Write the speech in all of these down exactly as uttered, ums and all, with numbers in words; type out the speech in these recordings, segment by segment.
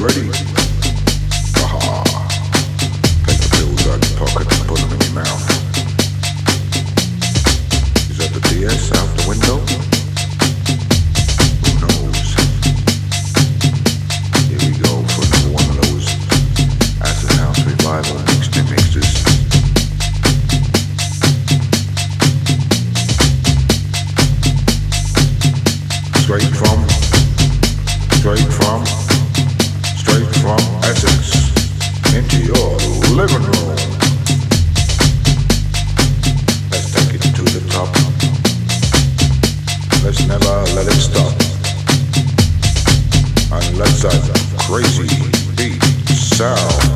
ready? Aha. Take the pills out your pocket and put them in your mouth. Is that the D S out the window? Who knows? Here we go for another one of those acid house revival mixed in mixes. Straight from, straight from, straight from Essex into your living room. Let's take it to the top. Let's never let it stop. And let that crazy beat sound.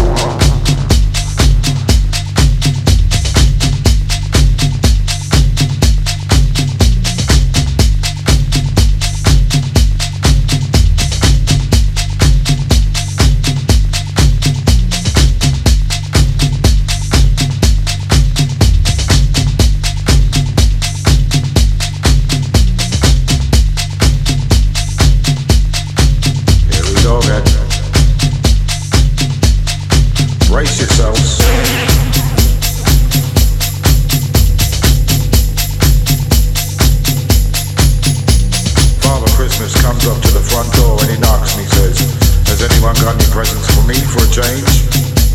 Brace yourselves. Father Christmas comes up to the front door and he knocks and he says, "Has anyone got any presents for me for a change?"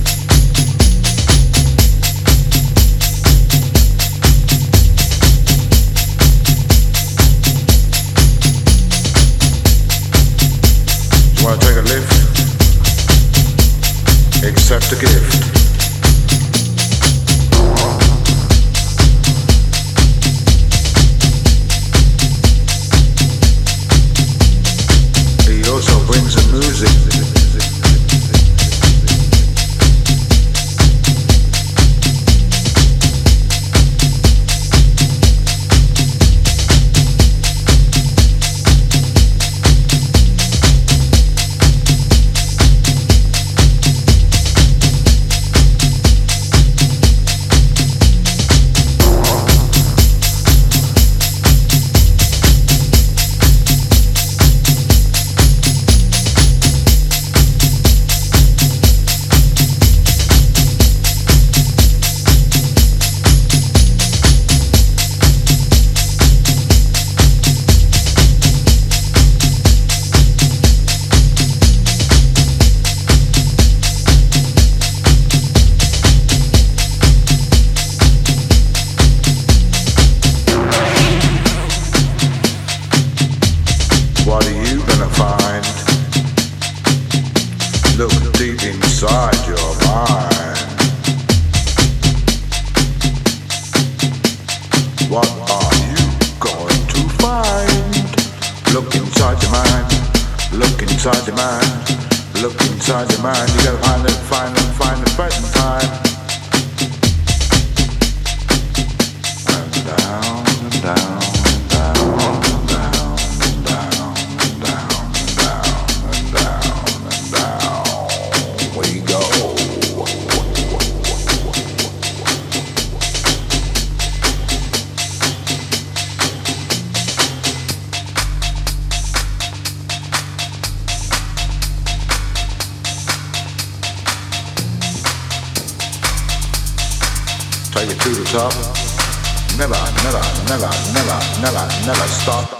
Do you want to take a lift? Accept a gift. He also brings the music. What are you gonna find? Look deep inside your mind. What are you going to find? Look inside your mind. Look inside your mind. Look inside your mind. You gotta find it, find it, find the present time. And down and down. Take it to the top. Never, never, never, never, never, never stop.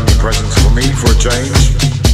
omnipresence for me for a change.